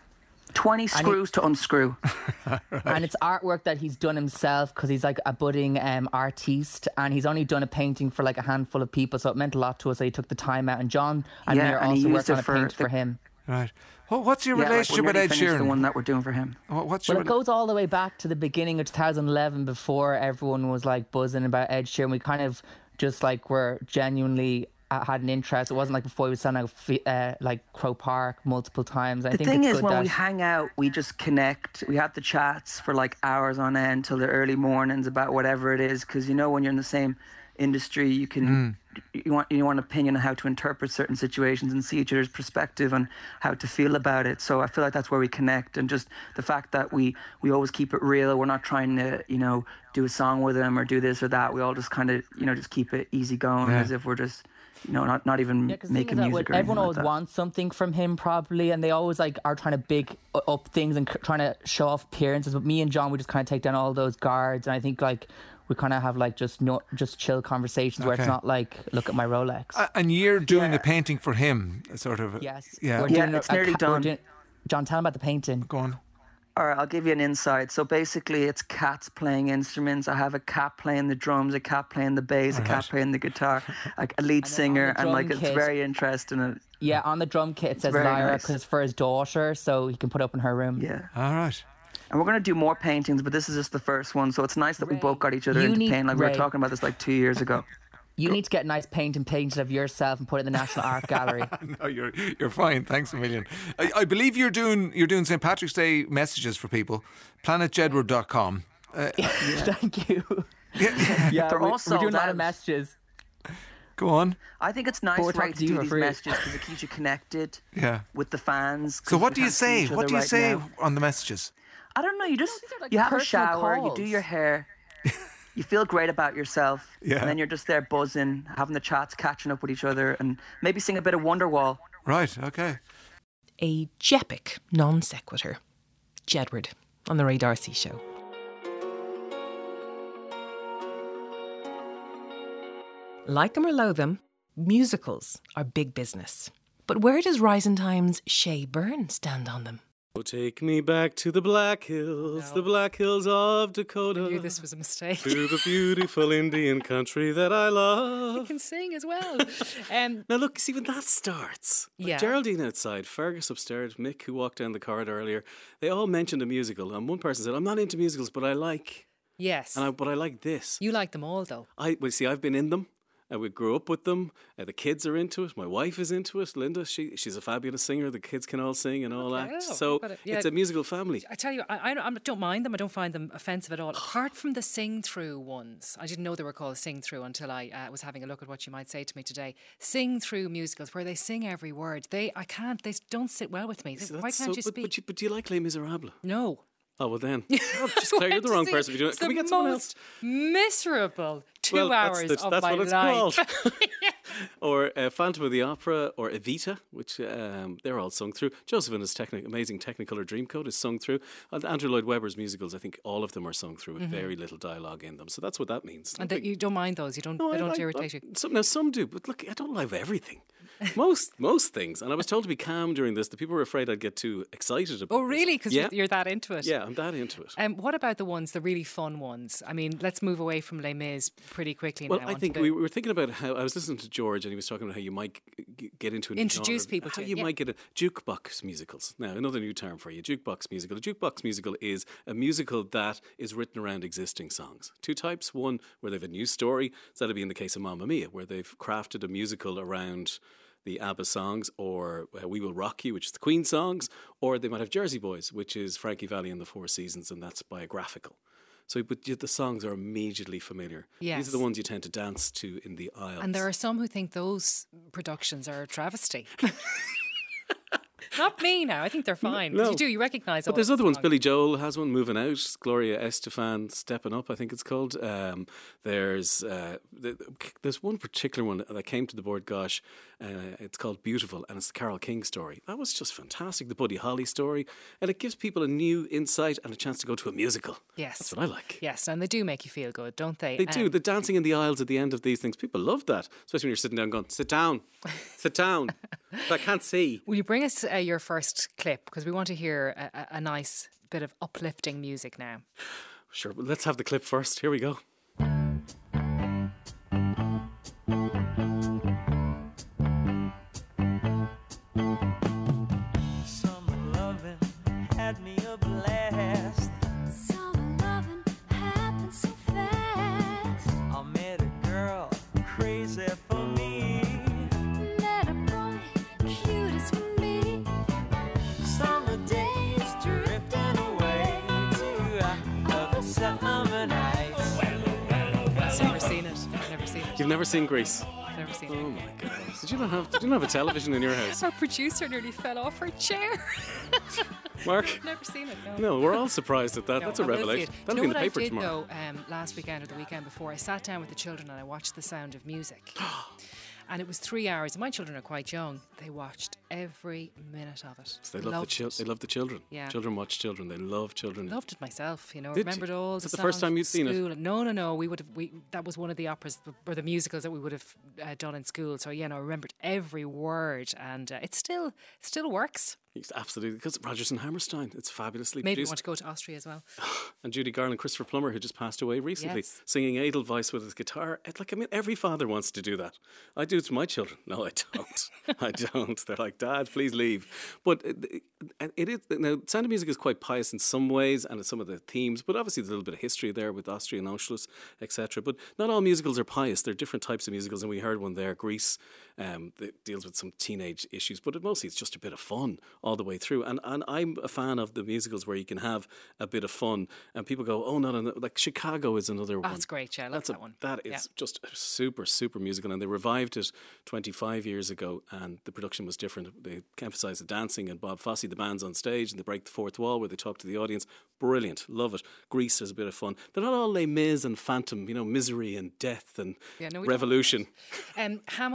20 screws to unscrew. Right. And it's artwork that he's done himself because he's like a budding artiste, and he's only done a painting for like a handful of people, so it meant a lot to us that he took the time out. And John and me are also working on a paint for him. Right. Well, what's your relationship with Ed Sheeran? The one that we're doing for him. It goes all the way back to the beginning of 2011, before everyone was like buzzing about Ed Sheeran. We kind of just like were genuinely had an interest. It wasn't like before he was selling out like Crow Park multiple times. The thing is, when we hang out, we just connect. We have the chats for like hours on end till the early mornings about whatever it is. Because you know, when you're in the same industry, you can you want an opinion on how to interpret certain situations and see each other's perspective on how to feel about it. So I feel like that's where we connect, and just the fact that we always keep it real. We're not trying to do a song with him or do this or that. We all just kind of just keep it easy going, as if we're just not even making music. Everyone always wants something from him, probably, and they always like are trying to big up things and trying to show off appearances. But me and John, we just kind of take down all those guards, and I think like we kind of have like just chill conversations where it's not like, look at my Rolex. And you're doing a painting for him, sort of. Yes. Yeah. It's nearly done. John, tell him about the painting. Go on. All right, I'll give you an insight. So basically, it's cats playing instruments. I have a cat playing the drums, a cat playing the bass, a cat playing the guitar, like a lead singer, and like it's very interesting. Yeah, on the drum kit it says Lyra because it's for his daughter, so he can put it up in her room. Yeah. All right. And we're going to do more paintings, but this is just the first one. So it's nice that we both got each other into paint. Like we were talking about this like 2 years ago. You need to get a nice painting painted of yourself and put it in the National Art Gallery. No, you're fine. Thanks a million. I believe you're doing St. Patrick's Day messages for people. PlanetJedward.com. Thank you. Yeah, they're all sold we're doing a lot of out. messages. Go on. I think it's nice to do these messages because it keeps you connected with the fans. So what do you say? What do you say on the messages? I don't know. You have a shower, you do your hair. You feel great about yourself, and then you're just there buzzing, having the chats, catching up with each other, and maybe sing a bit of Wonderwall. Right, okay. A Jepic non sequitur. Jedward on the Ray D'Arcy Show. Like them or loathe them, musicals are big business. But where does Rising Time's Shay Byrne stand on them? Oh, take me back to the Black Hills, the Black Hills of Dakota. I knew this was a mistake. To the beautiful Indian country that I love. You can sing as well. Now look, see when that starts. Yeah. Geraldine outside, Fergus upstairs, Mick who walked down the corridor earlier, they all mentioned a musical. And one person said, I'm not into musicals, but I like... Yes. But I like this. You like them all though. Well, see, I've been in them. We grew up with them. The kids are into it. My wife is into it. Linda, she's a fabulous singer. The kids can all sing and all act. So it's a musical family. I tell you, I don't mind them. I don't find them offensive at all. Apart from the sing-through ones. I didn't know they were called sing-through until I was having a look at what you might say to me today. Sing-through musicals where they sing every word. They don't sit well with me. Why can't you speak? But do you like Les Miserables? No. Oh, well then. Oh, just Claire, you're the wrong person to do it. Can we get someone else? Miserable 2 hours of that's my what it's life. called. Or Phantom of the Opera or Evita, which they're all sung through. Joseph and his amazing Technicolor Dreamcoat is sung through. And Andrew Lloyd Webber's musicals, I think all of them are sung through with very little dialogue in them. So that's what that means. And that you don't mind those? They don't irritate you? Some do, but look, I don't love everything. Most things. And I was told to be calm during this. The people were afraid I'd get too excited about it. Oh, really? Because you're that into it? Yeah, I'm that into it. What about the really fun ones? I mean, let's move away from Les Mis pretty quickly now. Well, I think we were thinking about how I was listening to George and he was talking about how you might get into an introduce genre, people to how you might get a jukebox musicals. Now, another new term for you, jukebox musical. A jukebox musical is a musical that is written around existing songs. Two types. One where they have a new story. So that'd be in the case of Mamma Mia, where they've crafted a musical around the ABBA songs, or We Will Rock You, which is the Queen songs, or they might have Jersey Boys, which is Frankie Valli and the Four Seasons, and that's biographical. So, but the songs are immediately familiar. Yes. These are the ones you tend to dance to in the aisles. And there are some who think those productions are a travesty. Not me now. I think they're fine. No. You recognise all But there's the other ones. songs. Billy Joel has one, Moving Out. Gloria Estefan, Stepping Up, I think it's called. There's one particular one that came to the board, gosh. It's called Beautiful, and it's the Carole King story. That was just fantastic. The Buddy Holly story. And it gives people a new insight and a chance to go to a musical. Yes. That's what I like. Yes, and they do make you feel good, don't they? They do. The dancing in the aisles at the end of these things, people love that. Especially when you're sitting down going, sit down, sit down. I can't see. Will you bring us your first clip? Because we want to hear a nice bit of uplifting music now. Sure, but let's have the clip first. Here we go. Summer loving had me a blast. Summer loving happened so fast. I met a girl crazy for me. Met a boy cute as can be. Summer days drifting away to other summer nights. Never seen it. Never seen it. You've never seen Grease? Never seen it. Oh my God. Did you not have a television in your house? Our producer nearly fell off her chair. Mark? Never seen it, no. No, we're all surprised at that. No, That's a I will see revelation. it. That'll Do be you in know the what paper I did, tomorrow. though, last weekend or the weekend before? I sat down with the children and I watched The Sound of Music. And it was 3 hours. My children are quite young. They watched every minute of it. They love the children. Yeah. Children watch children. They love children. Loved it myself, Did remembered you? all Is the it the first songs time you'd from seen it? school. No. That was one of the operas or the musicals that we would have done in school. So I remembered every word, and it still works. Absolutely, because Rodgers and Hammerstein. It's fabulously Maybe produced. want to go to Austria as well. And Judy Garland, Christopher Plummer, who just passed away recently, Yes. singing Edelweiss with his guitar. Every father wants to do that. I do it to my children. No, I don't. I don't. They're like, Dad, please leave. But it is now. Sound of Music is quite pious in some ways, and some of the themes. But obviously, there's a little bit of history there with Austria and Anschluss, etc. But not all musicals are pious. There are different types of musicals, and we heard one there, Grease, that deals with some teenage issues. But mostly, it's just a bit of fun all the way through. And I'm a fan of the musicals where you can have a bit of fun, and people go, "Oh, no, like Chicago is another one." That's great, yeah, I love that one. That is just a super, super musical, and they revived it 25 years ago, and the production was different. They emphasised the dancing, and Bob Fosse, the band's on stage, and they break the fourth wall where they talk to the audience. Brilliant, love it. Grease is a bit of fun. They're not all Les Mis and Phantom, misery and death and revolution. Hamilton is the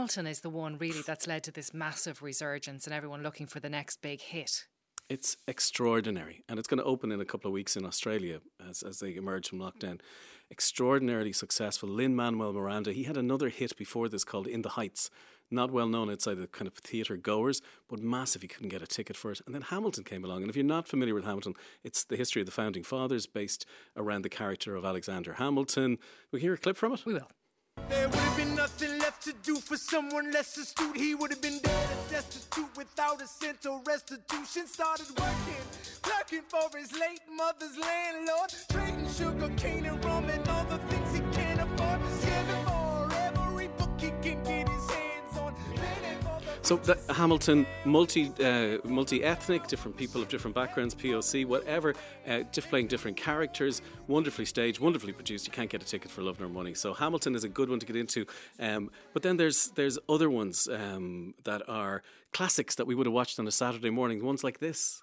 the one really that's led to this massive resurgence and everyone looking for the next big hit? It's extraordinary, and it's going to open in a couple of weeks in Australia as they emerge from lockdown. Extraordinarily successful. Lin-Manuel Miranda, he had another hit before this called In the Heights. Not well known outside the kind of theatre goers, but massive. He couldn't get a ticket for it. And then Hamilton came along. And if you're not familiar with Hamilton, it's the history of the founding fathers based around the character of Alexander Hamilton. We hear a clip from it? We will. There would have been nothing left to do for someone less astute. He would have been dead and destitute without a cent or restitution. Started working, clerking for his late mother's landlord, trading sugar cane and rum and all the things he can't afford. Scamming for every book he can get his hands on. So Hamilton, multi-ethnic, different people of different backgrounds, POC, whatever, playing different characters, wonderfully staged, wonderfully produced. You can't get a ticket for love nor money. So Hamilton is a good one to get into. But then there's other ones that are classics that we would have watched on a Saturday morning. Ones like this.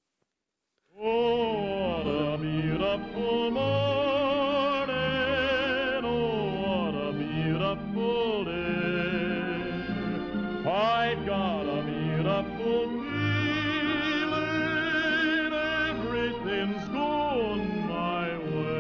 Oh, what a beautiful morning. Oh, what a beautiful day. I got a beautiful feeling, everything's going my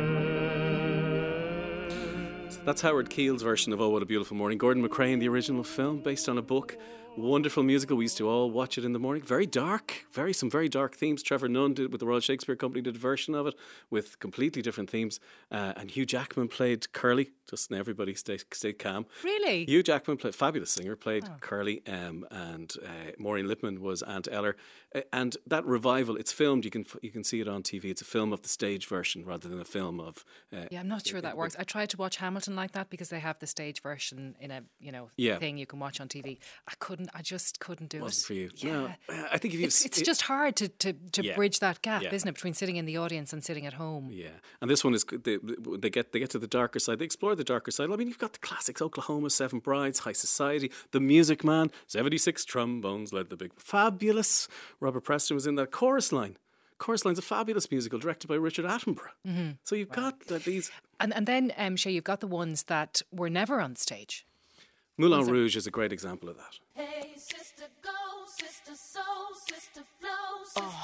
way. So that's Howard Keel's version of Oh What a Beautiful Morning. Gordon McRae, the original film, based on a book. Wonderful musical. We used to all watch it in the morning. Very dark, some very dark themes. Trevor Nunn did with the Royal Shakespeare Company, did a version of it with completely different themes. And Hugh Jackman played Curly. Just everybody stay calm. Really? Hugh Jackman, fabulous singer, played Curly, and Maureen Lipman was Aunt Eller. And that revival, it's filmed. You can see it on TV. It's a film of the stage version rather than a film of. Yeah, I'm not sure that works. I tried to watch Hamilton like that because they have the stage version in a thing you can watch on TV. I just couldn't do it. Wasn't for you. Yeah. No, I think if it's just hard to bridge that gap, isn't it, between sitting in the audience and sitting at home? Yeah, and this one is they get to the darker side. They explore the darker side. I mean, you've got the classics: Oklahoma, Seven Brides, High Society, The Music Man, 76 trombones led the big fabulous. Robert Preston was in that. Chorus Line's a fabulous musical directed by Richard Attenborough. Mm-hmm. So you've got these, and then Shay, you've got the ones that were never on stage. Moulin Rouge is a great example of that. Hey, sister, go, sister, soul, sister, flow, sister. Oh.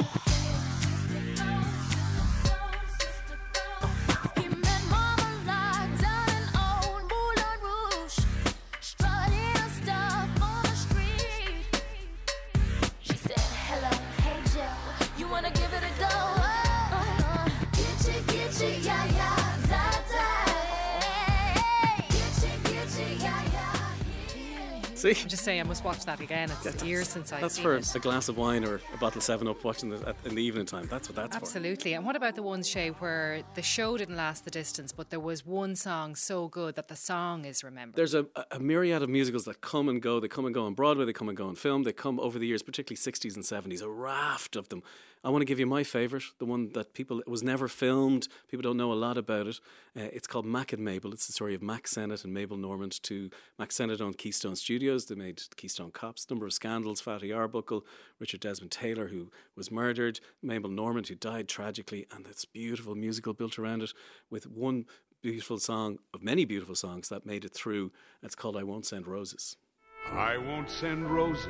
See? I'm just saying I must watch that again. It's years since I've seen it. That's for a glass of wine or a bottle of 7-Up watching it in the evening time. That's what that's Absolutely. And what about the ones, Shay, where the show didn't last the distance, but there was one song so good that the song is remembered? There's a myriad of musicals that come and go. They come and go on Broadway, they come and go on film, they come over the years, particularly 60s and 70s, a raft of them. I want to give you my favourite, the one that it was never filmed, people don't know a lot about it. It's called Mac and Mabel. It's the story of Mac Sennett and Mabel Normand. Mac Sennett owned Keystone Studios. They made Keystone Cops, number of scandals, Fatty Arbuckle, Richard Desmond Taylor, who was murdered, Mabel Normand, who died tragically, and this beautiful musical built around it with one beautiful song of many beautiful songs that made it through. It's called I Won't Send Roses. I won't send roses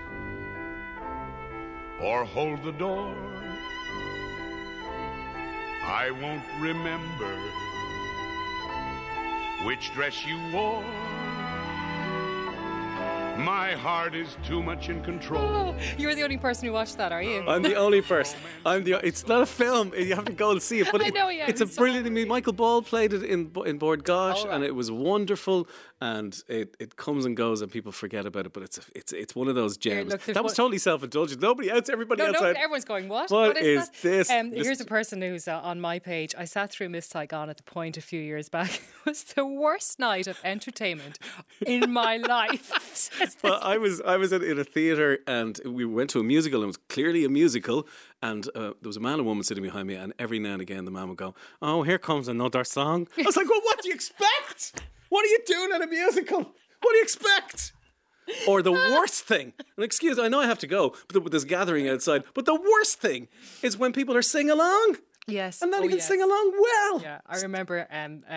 or hold the door. I won't remember which dress you wore. My heart is too much in control. You're the only person who watched that, are you? I'm the only person. It's not a film. You have to go and see it. But I know, yeah. It's a brilliant. I mean, Michael Ball played it in Bord Gosh, and it was wonderful. And it comes and goes, and people forget about it. But it's one of those gems. That was totally self-indulgent. Nobody else, everybody outside. No, everyone's going, what? What is this? Here's a person who's on my page. I sat through Miss Saigon at the Point a few years back. It was the worst night of entertainment in my life. Well, I was in a theatre, and we went to a musical, and it was clearly a musical, and there was a man and woman sitting behind me, and every now and again the man would go, "Oh, here comes another song." I was like, well, what do you expect? What are you doing at a musical? What do you expect? Or the worst thing, and excuse, I know I have to go, but there's gathering outside, but the worst thing is when people are singing along. Yes. And not even sing along well. Yeah, I remember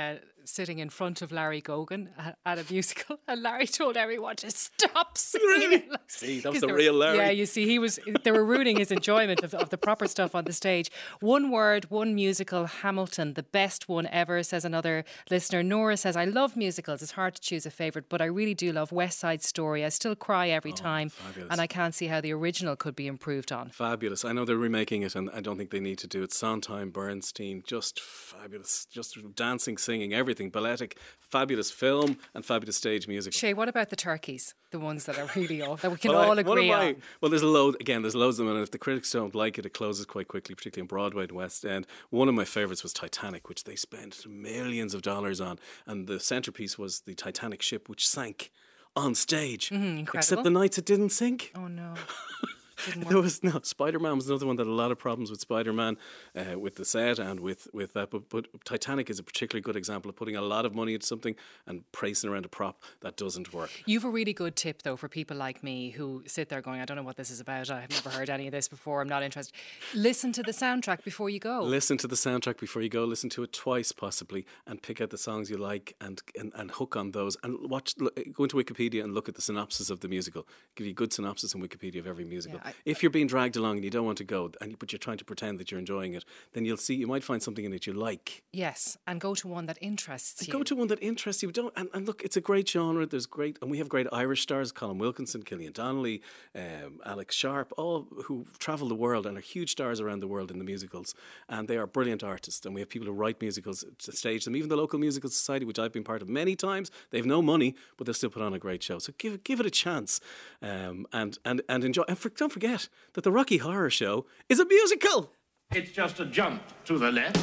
sitting in front of Larry Gogan at a musical, and Larry told everyone to stop singing. Really? See, that was the real Larry. Yeah, you see, they were ruining his enjoyment of the proper stuff on the stage. One word, one musical, Hamilton, the best one ever, says another listener. Nora says, I love musicals. It's hard to choose a favourite, but I really do love West Side Story. I still cry every time, fabulous. and I can't see how the original could be improved on. Fabulous. I know they're remaking it, and I don't think they need to do it. Sondheim, Bernstein, just fabulous. Just dancing, singing, everything. Balletic, fabulous film and fabulous stage musical. Shay, what about the turkeys? The ones that are really all, that we can all agree on. Well, there's loads of them, and if the critics don't like it, it closes quite quickly, particularly in Broadway and West End. One of my favourites was Titanic, which they spent millions of dollars on, and the centrepiece was the Titanic ship, which sank on stage. Incredible. Except the nights it didn't sink. Oh no. There was Spider-Man was another one that had a lot of problems with Spider-Man, with the set and with that. But Titanic is a particularly good example of putting a lot of money into something and pricing around a prop that doesn't work. You've a really good tip though for people like me who sit there going, I don't know what this is about. I've never heard any of this before. I'm not interested. Listen to the soundtrack before you go. Listen to the soundtrack before you go. Listen to it twice possibly, and pick out the songs you like and hook on those. And go into Wikipedia and look at the synopsis of the musical. Give you a good synopsis in Wikipedia of every musical. Yeah, if you're being dragged along and you don't want to go, but you're trying to pretend that you're enjoying it, then you might find something in it you like. Yes, and go to one that interests you. Go to one that interests you. And look, it's a great genre. And we have great Irish stars: Colin Wilkinson, Killian Donnelly, Alex Sharp, all who travel the world and are huge stars around the world in the musicals. And they are brilliant artists. And we have people who write musicals to stage them. Even the local musical society, which I've been part of many times, they've no money, but they'll still put on a great show. So give it a chance, and enjoy. And don't forget that the Rocky Horror Show is a musical. It's just a jump to the left.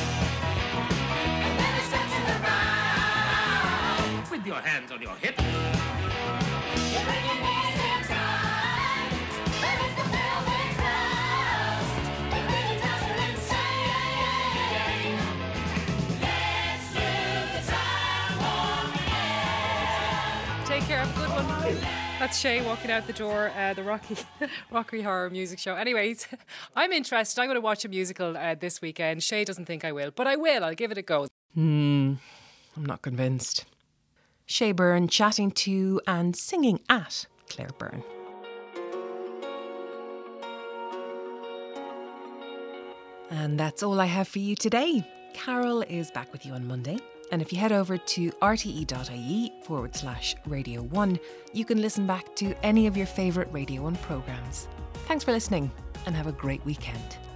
With your hands on your hips. Take care, have a good one. That's Shay walking out the door, the Rocky Horror Music Show. Anyways, I'm interested. I'm going to watch a musical this weekend. Shay doesn't think I will, but I will. I'll give it a go. I'm not convinced. Shay Byrne chatting to and singing at Claire Byrne. And that's all I have for you today. Carol is back with you on Monday. And if you head over to rte.ie/Radio 1, you can listen back to any of your favourite Radio 1 programmes. Thanks for listening and have a great weekend.